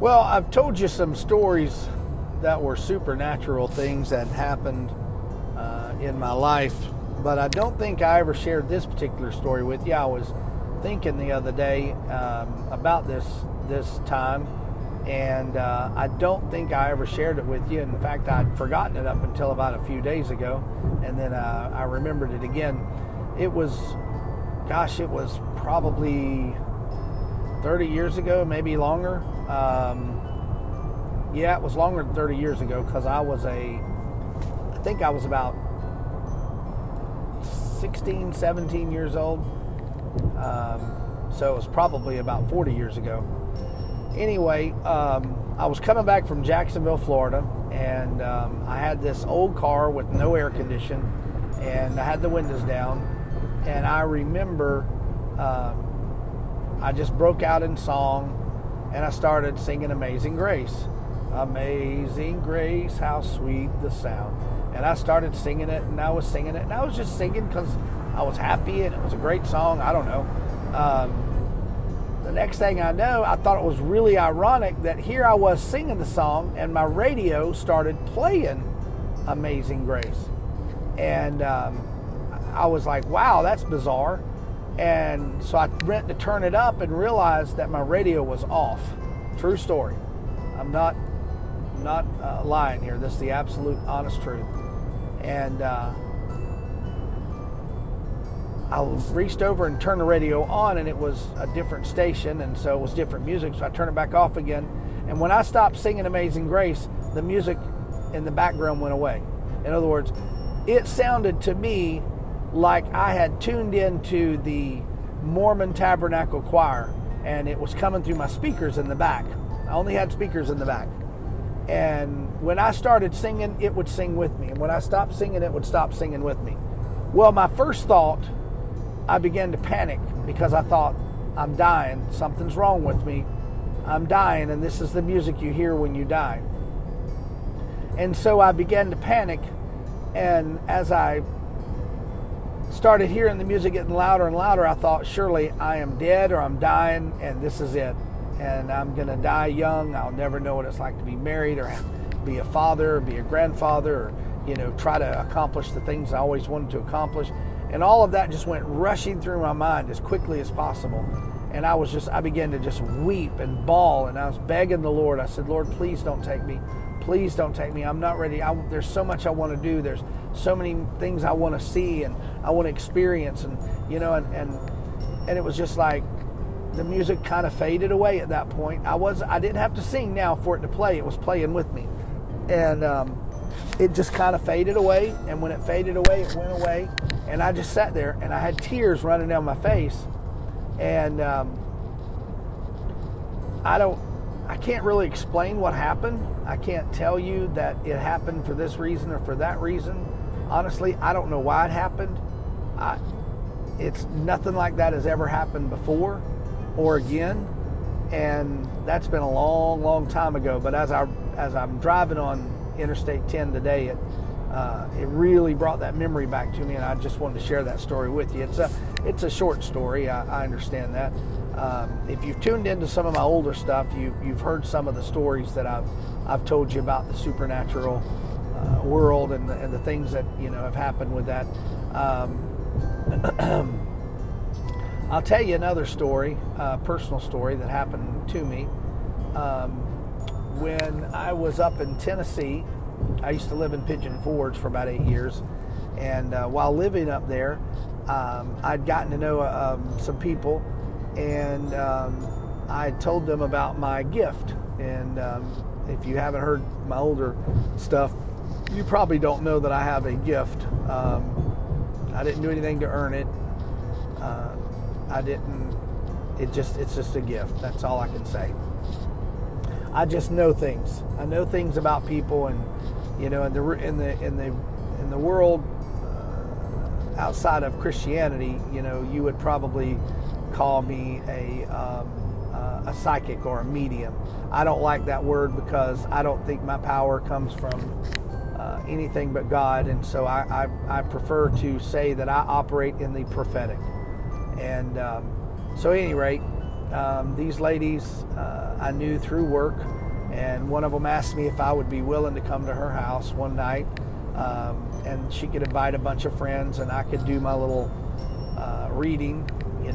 Well, I've told you some stories that were supernatural things that happened in my life, but I don't think I ever shared this particular story with you. I was thinking the other day about this time, and I don't think I ever shared it with you. In fact, I'd forgotten it up until about a few days ago, and then I remembered it again. It was probably 30 years ago, maybe longer. Yeah, it was longer than 30 years ago, because I think I was about 16, 17 years old. So it was probably about 40 years ago. Anyway, I was coming back from Jacksonville, Florida, and I had this old car with no air conditioning, and I had the windows down, and I remember I just broke out in song, and I started singing Amazing Grace. Amazing Grace, how sweet the sound. And I started singing it, and I was singing it, and I was just singing because I was happy, and it was a great song. I don't know. The next thing I know, I thought it was really ironic that here I was singing the song, and my radio started playing Amazing Grace. And I was like, wow, that's bizarre. And so I went to turn it up and realized that my radio was off. True story. I'm not lying here. This is the absolute honest truth. And I reached over and turned the radio on, and it was a different station, and so it was different music. So I turned it back off again. And when I stopped singing Amazing Grace, the music in the background went away. In other words, it sounded to me like I had tuned into the Mormon Tabernacle Choir, and it was coming through my speakers in the back. I only had speakers in the back. And when I started singing, it would sing with me. And when I stopped singing, it would stop singing with me. Well, my first thought, I began to panic because I thought, I'm dying. Something's wrong with me. I'm dying, and this is the music you hear when you die. And so I began to panic, and as I started hearing the music getting louder and louder, I thought, surely I am dead or I'm dying, and this is it. And I'm going to die young. I'll never know what it's like to be married or be a father or be a grandfather or, try to accomplish the things I always wanted to accomplish. And all of that just went rushing through my mind as quickly as possible. And I began to just weep and bawl, and I was begging the Lord. I said, Lord, please don't take me. Please don't take me. I'm not ready. There's so much I want to do. There's so many things I want to see and I want to experience. And, and it was just like the music kind of faded away at that point. I didn't have to sing now for it to play. It was playing with me. And it just kind of faded away. And when it faded away, it went away. And I just sat there, and I had tears running down my face. And I can't really explain what happened. I can't tell you that it happened for this reason or for that reason. Honestly, I don't know why it happened. It's nothing like that has ever happened before or again. And that's been a long, long time ago. But as I'm driving on Interstate 10 today, it really brought that memory back to me, and I just wanted to share that story with you. It's a short story. I understand that. If you've tuned into some of my older stuff, you've heard some of the stories that I've told you about the supernatural world and the things that have happened with that. I'll tell you another story, personal story that happened to me. When I was up in Tennessee, I used to live in Pigeon Forge for about 8 years, and while living up there, I'd gotten to know some people, and I told them about my gift. And if you haven't heard my older stuff, you probably don't know that I have a gift. I didn't do anything to earn it. It's just a gift. That's all I can say. I just know things. I know things about people, and in the world outside of Christianity, you would probably call me a psychic or a medium. I don't like that word because I don't think my power comes from anything but God, and so I prefer to say that I operate in the prophetic. And so, at any rate, these ladies I knew through work, and one of them asked me if I would be willing to come to her house one night, and she could invite a bunch of friends, and I could do my little reading,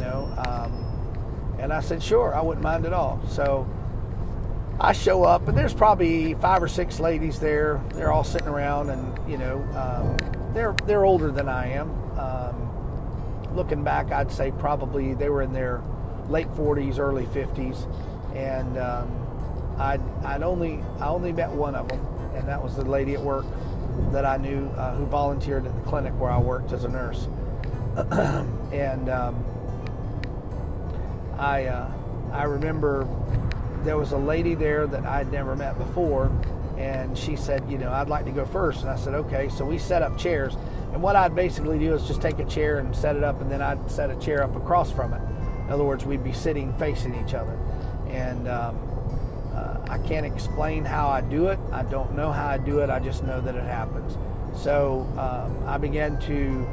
and I said, sure, I wouldn't mind at all. So I show up, and there's probably 5 or 6 ladies there. They're all sitting around, and they're older than I am. Looking back, I'd say probably they were in their late 40s, early 50s, and I only met one of them, and that was the lady at work that I knew who volunteered at the clinic where I worked as a nurse. And I remember there was a lady there that I'd never met before, and she said, I'd like to go first. And I said, okay. So we set up chairs, and what I'd basically do is just take a chair and set it up, and then I'd set a chair up across from it. In other words, we'd be sitting facing each other. And I can't explain how I do it. I don't know how I do it. I just know that it happens. So I began to,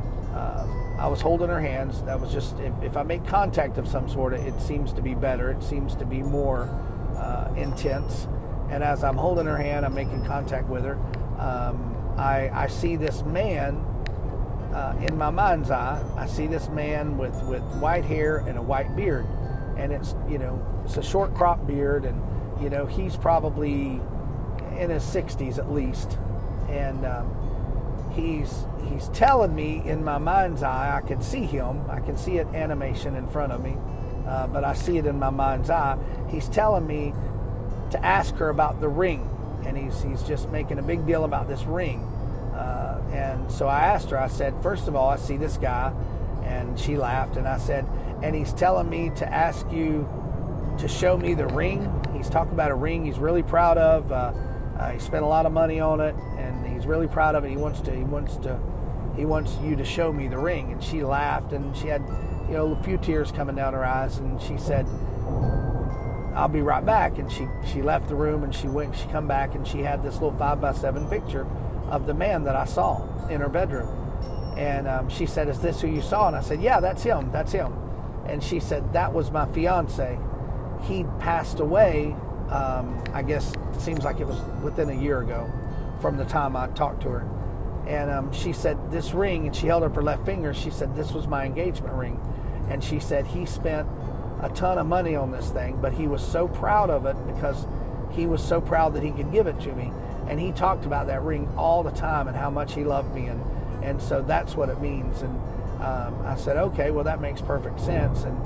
I was holding her hands. That was just, if I make contact of some sort, it seems to be better. It seems to be more intense. And as I'm holding her hand, I'm making contact with her. I see this man in my mind's eye. I see this man with white hair and a white beard. And it's a short crop beard, and he's probably in his 60s at least, and he's telling me in my mind's eye. I can see him, I can see it animation in front of me, but I see it in my mind's eye. He's telling me to ask her about the ring, and he's just making a big deal about this ring, and so I asked her. I said, first of all, I see this guy, and she laughed, and I said, and he's telling me to ask you to show me the ring. He's talking about a ring he's really proud of. He spent a lot of money on it, and he's really proud of it. He wants you to show me the ring. And she laughed, and she had, a few tears coming down her eyes, and she said, I'll be right back. And she left the room, and she come back, and she had this little 5x7 picture of the man that I saw in her bedroom. And she said, is this who you saw? And I said, yeah, that's him. And she said, that was my fiance. He passed away, I guess it seems like it was within a year ago from the time I talked to her. And she said, this ring, and she held up her left finger, she said, this was my engagement ring. And she said, he spent a ton of money on this thing, but he was so proud of it because he was so proud that he could give it to me. And he talked about that ring all the time and how much he loved me. And so that's what it means. And I said, okay, well, that makes perfect sense. And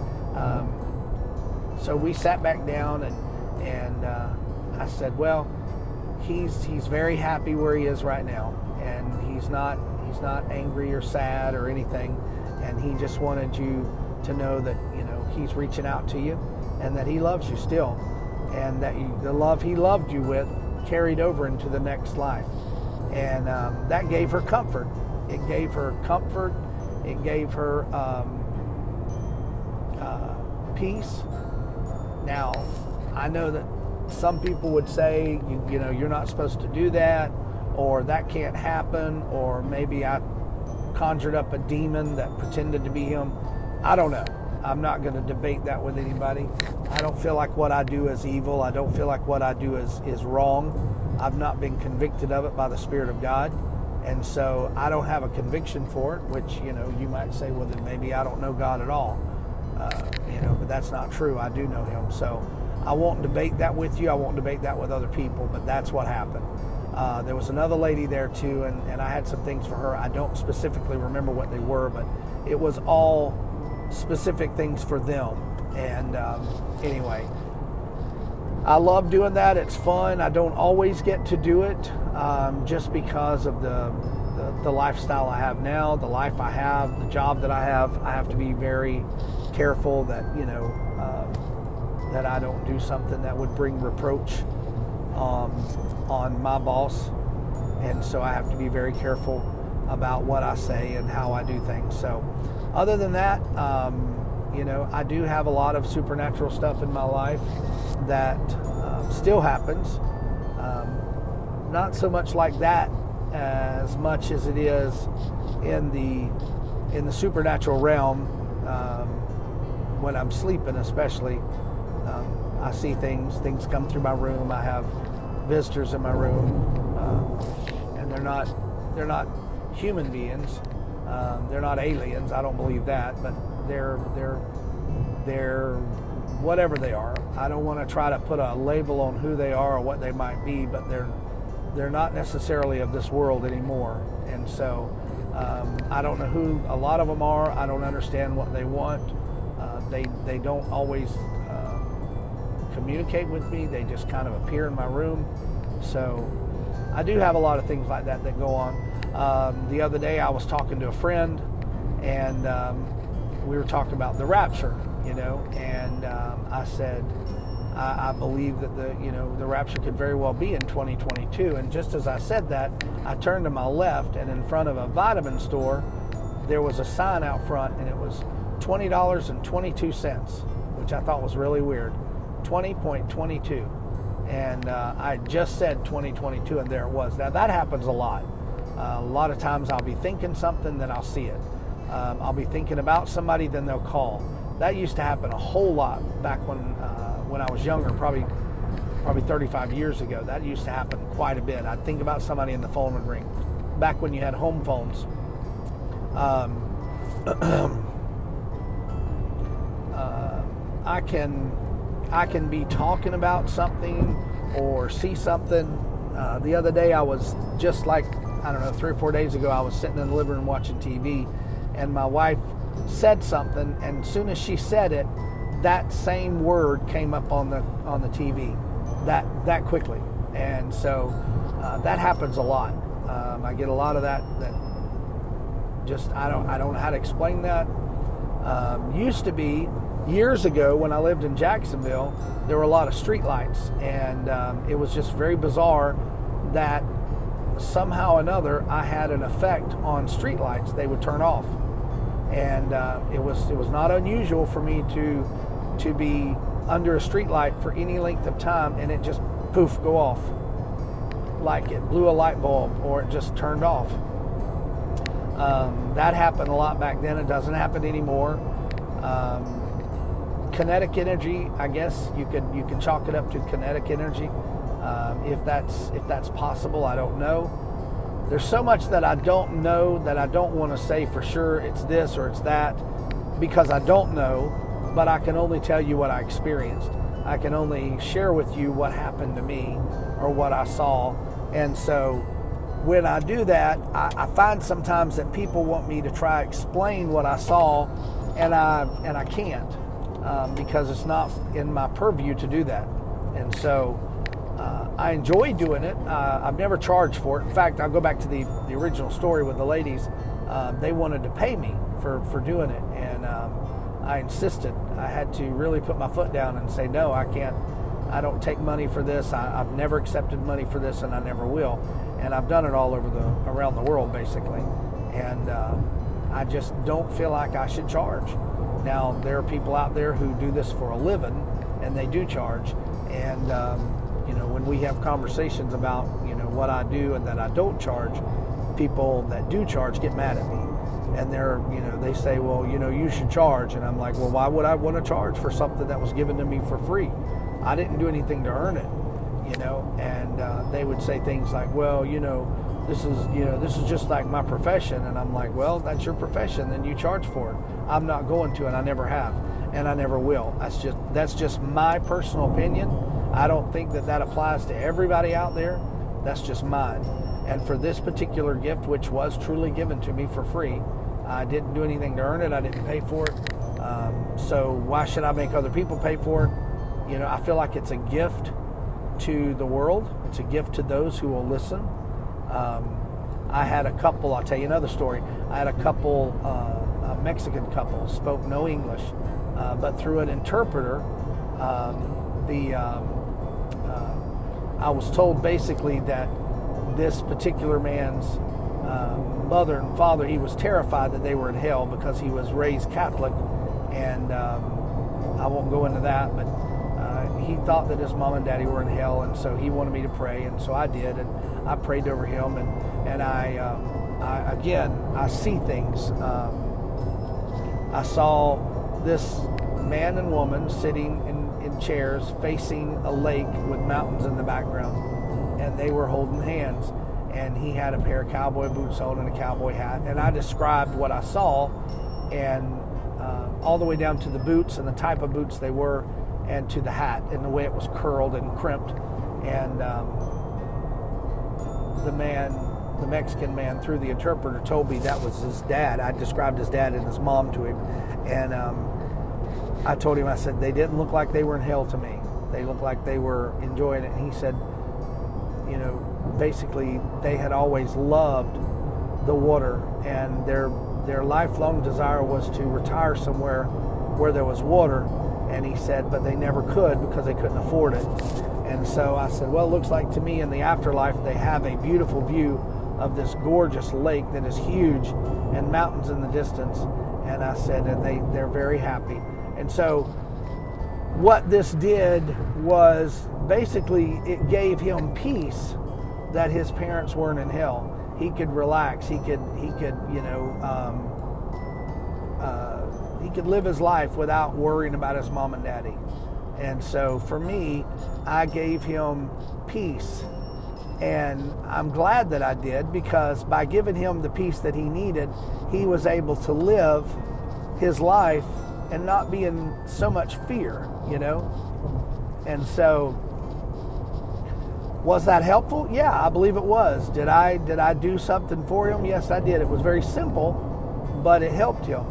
so we sat back down, and I said, well, he's very happy where he is right now, and he's not angry or sad or anything, and he just wanted you to know that he's reaching out to you, and that he loves you still, and that the love he loved you with carried over into the next life. And that gave her comfort. It gave her comfort. It gave her peace. Now, I know that some people would say, you're not supposed to do that, or that can't happen, or maybe I conjured up a demon that pretended to be him. I don't know. I'm not going to debate that with anybody. I don't feel like what I do is evil. I don't feel like what I do is wrong. I've not been convicted of it by the Spirit of God. And so I don't have a conviction for it, which, you might say, well, then maybe I don't know God at all. But that's not true. I do know him. So I won't debate that with you. I won't debate that with other people, but that's what happened. There was another lady there too, and I had some things for her. I don't specifically remember what they were, but it was all specific things for them. And anyway, I love doing that. It's fun. I don't always get to do it just because of the lifestyle I have now, the life I have, the job that I have. I have to be very careful that that I don't do something that would bring reproach on my boss, and so I have to be very careful about what I say and how I do things. So other than that, I do have a lot of supernatural stuff in my life that still happens. Not so much like that as much as it is in the supernatural realm. when I'm sleeping especially, I see things come through my room. I have visitors in my room, and they're not human beings. They're not aliens. I don't believe that, but they're whatever they are. I don't want to try to put a label on who they are or what they might be, but they're not necessarily of this world anymore. And so I don't know who a lot of them are. I don't understand what they want. They don't always communicate with me. They just kind of appear in my room. So I do have a lot of things like that go on. The other day I was talking to a friend, and we were talking about the rapture, and I said I believe that the rapture could very well be in 2022. And just as I said that, I turned to my left, and in front of a vitamin store there was a sign out front, and it was $20.22, which I thought was really weird. 20.22, and I just said 2022, and there it was. Now that happens a lot. A lot of times I'll be thinking something, then I'll see it. I'll be thinking about somebody, then they'll call. That used to happen a whole lot back when I was younger, probably 35 years ago. That used to happen quite a bit. I'd think about somebody and the phone would ring. Back when you had home phones. I can be talking about something or see something. The other day I was just like, I don't know, 3 or 4 days ago, I was sitting in the living room watching TV, and my wife said something, and as soon as she said it, that same word came up on the TV that quickly. And so that happens a lot. I get a lot of that just I don't know how to explain that. Used to be years ago when I lived in Jacksonville, there were a lot of street lights, and it was just very bizarre that somehow or another I had an effect on street lights. They would turn off, and it was not unusual for me to be under a street light for any length of time, and it just poof go off, like it blew a light bulb or it just turned off. That happened a lot back then. It doesn't happen anymore. Kinetic energy, I guess you can chalk it up to kinetic energy. If that's possible, I don't know. There's so much that I don't know that I don't want to say for sure it's this or it's that, because I don't know, but I can only tell you what I experienced. I can only share with you what happened to me or what I saw. And so when I do that, I find sometimes that people want me to try to explain what I saw, and I can't, because it's not in my purview to do that. And so I enjoy doing it. I've never charged for it. In fact, I'll go back to the original story with the ladies. They wanted to pay me for doing it, and I insisted. I had to really put my foot down and say, no, I can't. I don't take money for this. I've never accepted money for this, and I never will. And I've done it all around the world, basically. And I just don't feel like I should charge. Now, there are people out there who do this for a living, and they do charge. And when we have conversations about what I do and that I don't charge, people that do charge get mad at me. And they say, well, you should charge. And I'm like, well, why would I want to charge for something that was given to me for free? I didn't do anything to earn it, and they would say things like, well, this is just like my profession. And I'm like, well, that's your profession, then you charge for it. I'm not going to, and I never have, and I never will. That's just my personal opinion. I don't think that applies to everybody out there. That's just mine. And for this particular gift, which was truly given to me for free, I didn't do anything to earn it. I didn't pay for it. So why should I make other people pay for it? I feel like it's a gift to the world. It's a gift to those who will listen. I had a couple, I'll tell you another story. I had a couple, a Mexican couple, spoke no English, but through an interpreter, I was told basically that this particular man's mother and father, he was terrified that they were in hell because he was raised Catholic, and I won't go into that, but he thought that his mom and daddy were in hell, and so he wanted me to pray, and so I did, and I prayed over him, and I see things. I saw this man and woman sitting in chairs facing a lake with mountains in the background, and they were holding hands. And he had a pair of cowboy boots on and a cowboy hat. And I described what I saw, and all the way down to the boots and the type of boots they were, and to the hat and the way it was curled and crimped. And the Mexican man, through the interpreter, told me that was his dad. I described his dad and his mom to him. And I told him, I said, they didn't look like they were in hell to me. They looked like they were enjoying it. And he said, you know, basically they had always loved the water, and their lifelong desire was to retire somewhere where there was water. And he said, but they never could because they couldn't afford it. And so I said, well, it looks like to me in the afterlife they have a beautiful view of this gorgeous lake that is huge and mountains in the distance. And I said, and they're very happy. And so what this did was basically it gave him peace that his parents weren't in hell. He could relax. He could he could live his life without worrying about his mom and daddy. And so for me, I gave him peace. And I'm glad that I did, because by giving him the peace that he needed, he was able to live his life and not be in so much fear, you know. And so, was that helpful? Yeah, I believe it was. Did I do something for him? Yes, I did. It was very simple, but it helped him.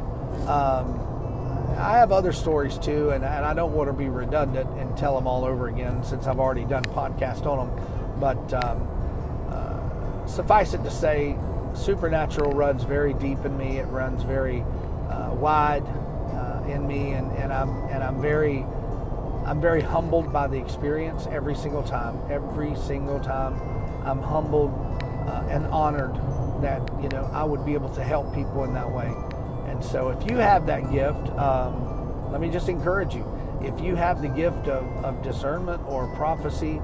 I have other stories too, and I don't want to be redundant and tell them all over again since I've already done podcasts on them. But suffice it to say, supernatural runs very deep in me. It runs very wide in me, and I'm very humbled by the experience every single time. Every single time, I'm humbled and honored that, you know, I would be able to help people in that way. And so if you have that gift, let me just encourage you. If you have the gift of discernment or prophecy,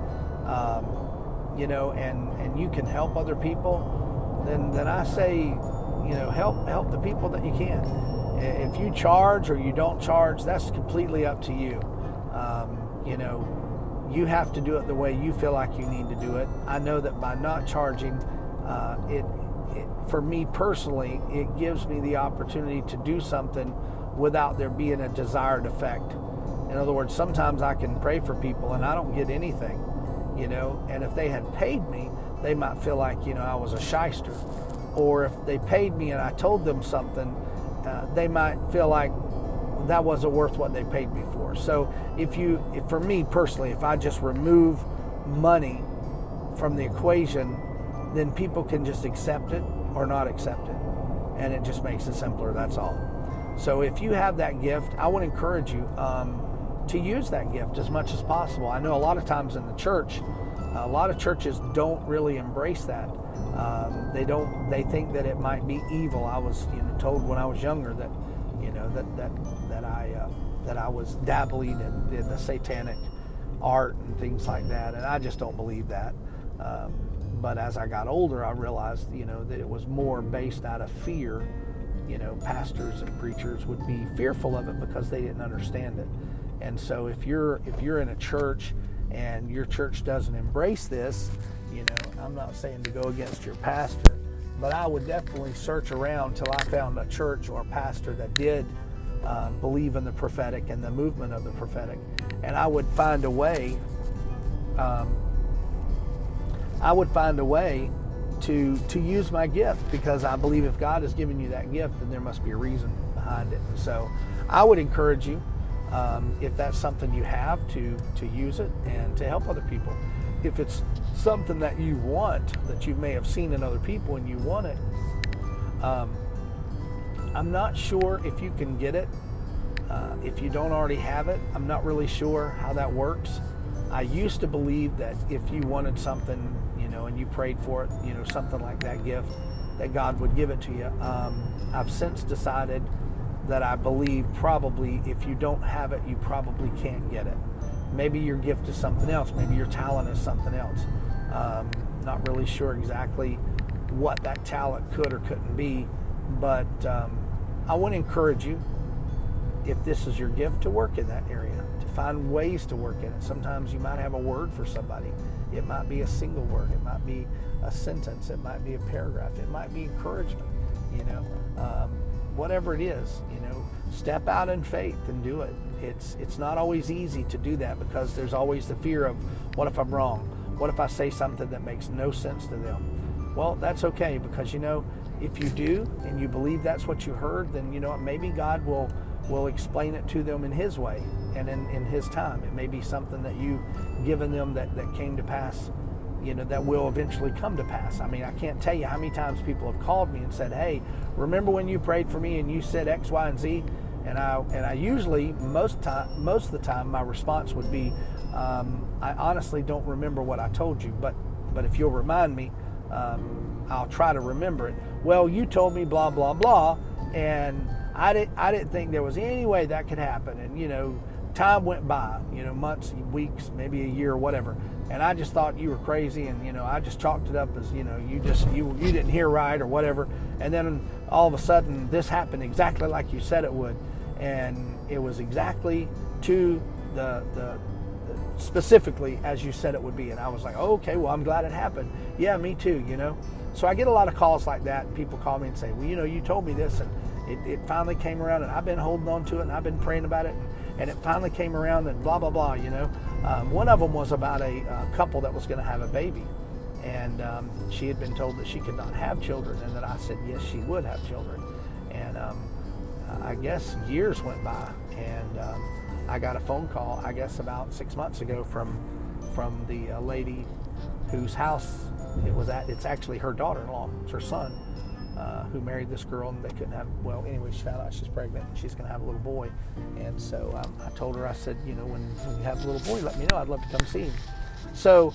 you know, and you can help other people, then I say, you know, help the people that you can. If you charge or you don't charge, that's completely up to you. You know, you have to do it the way you feel like you need to do it. I know that by not charging, for me personally, it gives me the opportunity to do something without there being a desired effect. In other words, sometimes I can pray for people and I don't get anything, you know, and if they had paid me, they might feel like, you know, I was a shyster. Or if they paid me and I told them something, they might feel like that wasn't worth what they paid me for. So if for me personally, if I just remove money from the equation, then people can just accept it or not accept it. And it just makes it simpler, that's all. So if you have that gift, I would encourage you to use that gift as much as possible. I know a lot of times in the church, a lot of churches don't really embrace that. They think that it might be evil. I was, you know, told when I was younger that, you know, that I was dabbling in the satanic art and things like that, and I just don't believe that. But as I got older, I realized, you know, that it was more based out of fear. You know, pastors and preachers would be fearful of it because they didn't understand it. And so if you're in a church and your church doesn't embrace this, you know, I'm not saying to go against your pastor, but I would definitely search around till I found a church or a pastor that did believe in the prophetic and the movement of the prophetic. And I would find a way to use my gift, because I believe if God has given you that gift, then there must be a reason behind it. And so I would encourage you, if that's something you have, to use it and to help other people. If it's something that you want, that you may have seen in other people and you want it, I'm not sure if you can get it. If you don't already have it, I'm not really sure how that works. I used to believe that if you wanted something, you know, and you prayed for it, you know, something like that gift, that God would give it to you. I've since decided that I believe probably if you don't have it, you probably can't get it. Maybe your gift is something else. Maybe your talent is something else. Not really sure exactly what that talent could or couldn't be, but I want to encourage you, if this is your gift, to work in that area, to find ways to work in it. Sometimes you might have a word for somebody. It might be a single word. It might be a sentence. It might be a paragraph. It might be encouragement, whatever it is, step out in faith and do it. It's not always easy to do that, because there's always the fear of, what if I'm wrong? What if I say something that makes no sense to them? Well, that's okay, because if you do and you believe that's what you heard, then maybe God will explain it to them in His way and in His time. It may be something that you've given them that came to pass, that will eventually come to pass. I mean, I can't tell you how many times people have called me and said, hey, remember when you prayed for me and you said X, Y, and Z? And I usually, most of the time, my response would be, I honestly don't remember what I told you, but if you'll remind me, I'll try to remember it. Well, you told me blah, blah, blah, and I didn't think there was any way that could happen. And, time went by, months, weeks, maybe a year or whatever. And I just thought you were crazy, and, I just chalked it up as, you didn't hear right or whatever. And then all of a sudden this happened exactly like you said it would. And it was exactly to the specifically as you said it would be. And I was like, oh, okay, well, I'm glad it happened. Yeah, me too, So I get a lot of calls like that. People call me and say, well, you told me this, and it finally came around, and I've been holding on to it, and I've been praying about it, and it finally came around, and blah, blah, blah, One of them was about a couple that was going to have a baby. And she had been told that she could not have children, and that I said, yes, she would have children. And I guess years went by, and I got a phone call, I guess about 6 months ago, from the lady whose house it was at. It's actually her daughter-in-law. It's her son who married this girl, and they couldn't have, well, anyway, she found out she's pregnant, and she's going to have a little boy. And so I told her, I said, when you have a little boy, let me know. I'd love to come see him. So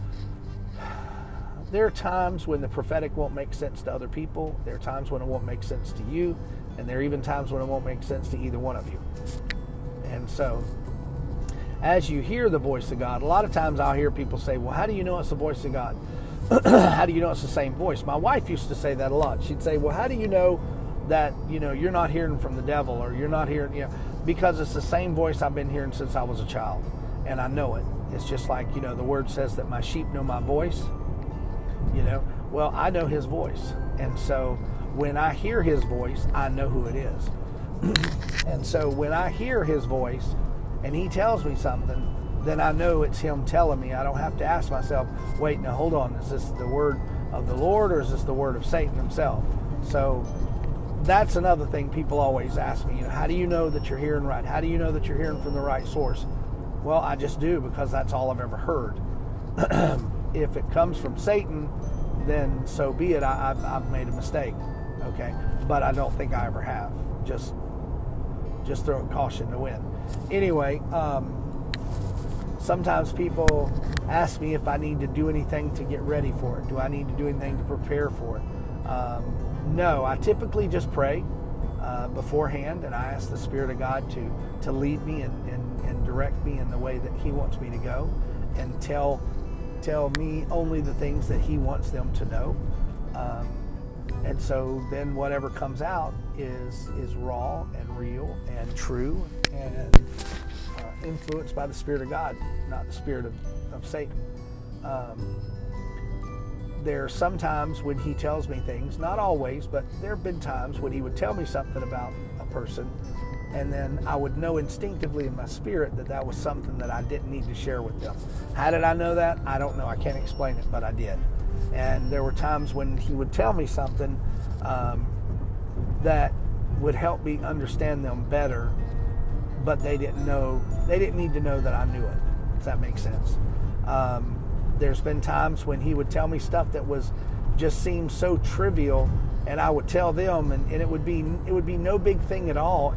there are times when the prophetic won't make sense to other people. There are times when it won't make sense to you. And there are even times when it won't make sense to either one of you. And so as you hear the voice of God, a lot of times I'll hear people say, well, how do you know it's the voice of God? How do you know it's the same voice? My wife used to say that a lot. She'd say, well, how do you know that, you're not hearing from the devil, or you're not hearing, because it's the same voice I've been hearing since I was a child. And I know it. It's just like, the word says that my sheep know my voice. Well, I know His voice. And so when I hear His voice, I know who it is. And so when I hear His voice and He tells me something, then I know it's Him telling me. I don't have to ask myself, wait, now hold on, is this the word of the Lord, or is this the word of Satan himself? So that's another thing people always ask me, how do you know that you're hearing right? How do you know that you're hearing from the right source? Well, I just do, because that's all I've ever heard. If it comes from Satan, then so be it. I've made a mistake, okay? But I don't think I ever have. Just throwing caution to the wind. Anyway, sometimes people ask me if I need to do anything to get ready for it. Do I need to do anything to prepare for it? No, I typically just pray beforehand, and I ask the Spirit of God to lead me and direct me in the way that He wants me to go, and tell me only the things that He wants them to know. And so then whatever comes out is raw and real and true and influenced by the Spirit of God, not the spirit of Satan. There are some times when He tells me things, not always, but there have been times when He would tell me something about a person, and then I would know instinctively in my spirit that that was something that I didn't need to share with them. How did I know that? I don't know. I can't explain it, but I did. And there were times when He would tell me something that would help me understand them better, but they didn't need to know that I knew it. Does that make sense? There's been times when He would tell me stuff that just seemed so trivial, and I would tell them, and it would be no big thing at all.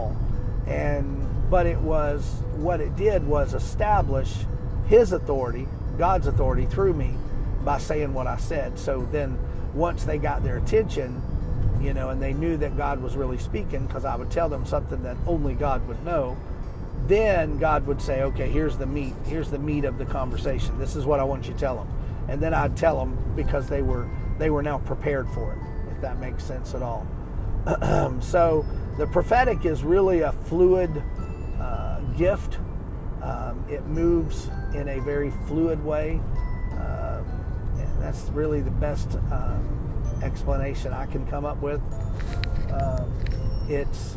But what it did was establish His authority, God's authority through me, by saying what I said. So then once they got their attention, and they knew that God was really speaking, because I would tell them something that only God would know, then God would say, okay, here's the meat of the conversation. This is what I want you to tell them. And then I'd tell them, because they were now prepared for it, if that makes sense at all. So the prophetic is really a fluid gift. It moves in a very fluid way. And that's really the best explanation I can come up with. It's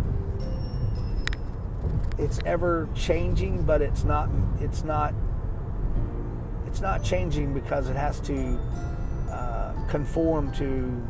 ever changing, but it's not changing because it has to conform to,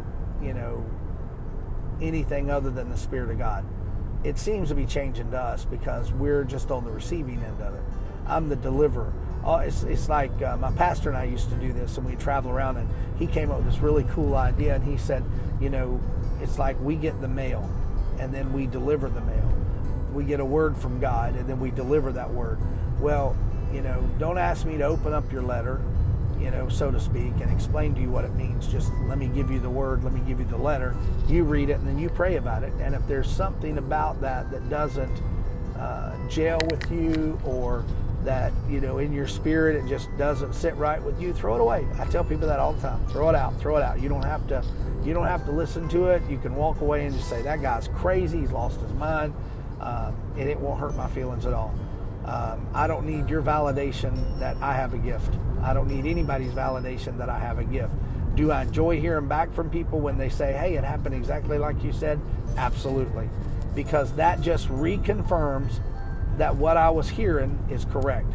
anything other than the Spirit of God. It seems to be changing to us because we're just on the receiving end of it. I'm the deliverer. It's like my pastor and I used to do this, and we travel around, and he came up with this really cool idea, and he said, it's like we get the mail, and then we deliver the mail. We get a word from God, and then we deliver that word. Well, don't ask me to open up your letter, so to speak, and explain to you what it means. Just let me give you the word, let me give you the letter. You read it, and then you pray about it. And if there's something about that doesn't gel with you, or that, in your spirit it just doesn't sit right with you, throw it away. I tell people that all the time. Throw it out. You don't have to listen to it. You can walk away and just say, that guy's crazy, he's lost his mind, and it won't hurt my feelings at all. I don't need your validation that I have a gift. I don't need anybody's validation that I have a gift. Do I enjoy hearing back from people when they say, hey, it happened exactly like you said? Absolutely. Because that just reconfirms that what I was hearing is correct.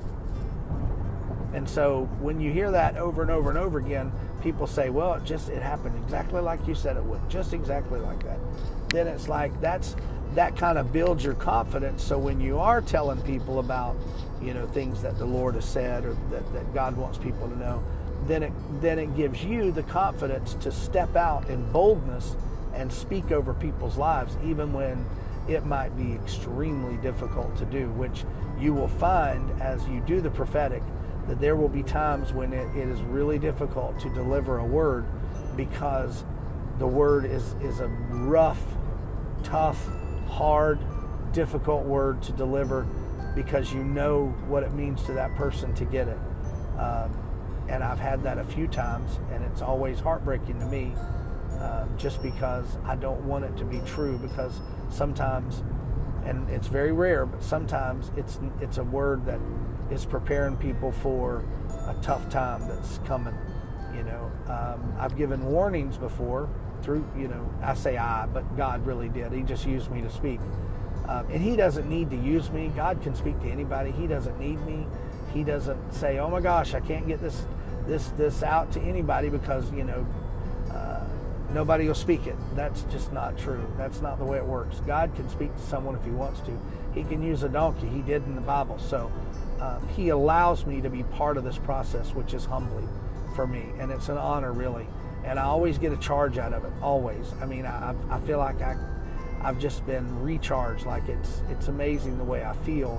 And so when you hear that over and over and over again, people say, well, it happened exactly like you said it would, just exactly like that. Then it's like that kind of builds your confidence. So when you are telling people about, things that the Lord has said, or that God wants people to know, then it gives you the confidence to step out in boldness and speak over people's lives, even when it might be extremely difficult to do, which you will find as you do the prophetic, that there will be times when it is really difficult to deliver a word, because the word is a rough, tough, hard, difficult word to deliver, because you know what it means to that person to get it. And I've had that a few times, and it's always heartbreaking to me, just because I don't want it to be true, because sometimes, and it's very rare, but sometimes it's a word that is preparing people for a tough time that's coming. I've given warnings before through, I say but God really did. He just used me to speak. And he doesn't need to use me. God can speak to anybody. He doesn't need me. He doesn't say, oh my gosh, I can't get this out to anybody because, nobody will speak it. That's just not true. That's not the way it works. God can speak to someone if he wants to. He can use a donkey. He did in the Bible. So he allows me to be part of this process, which is humbling for me. And it's an honor, really. And I always get a charge out of it, always. I mean, I feel like I've just been recharged. Like it's amazing the way I feel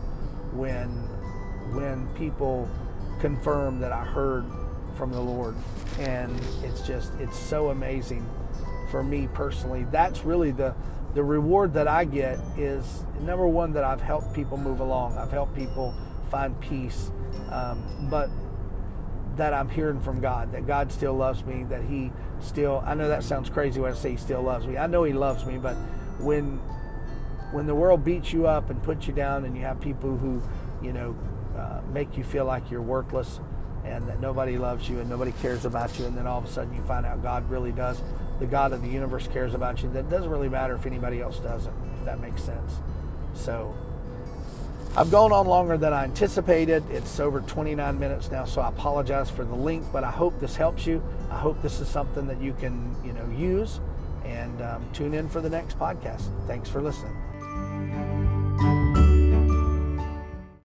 when people confirm that I heard from the Lord. And it's so amazing for me personally. That's really the reward that I get is, number one, that I've helped people move along. I've helped people find peace, but that I'm hearing from God, that God still loves me, that he still, I know that sounds crazy when I say he still loves me. I know he loves me, but when the world beats you up and puts you down, and you have people who, make you feel like you're worthless and that nobody loves you and nobody cares about you, and then all of a sudden you find out God really does, the God of the universe cares about you, that doesn't really matter if anybody else doesn't, if that makes sense. So I've gone on longer than I anticipated. It's over 29 minutes now, so I apologize for the length, but I hope this helps you. I hope this is something that you can, use, and tune in for the next podcast. Thanks for listening.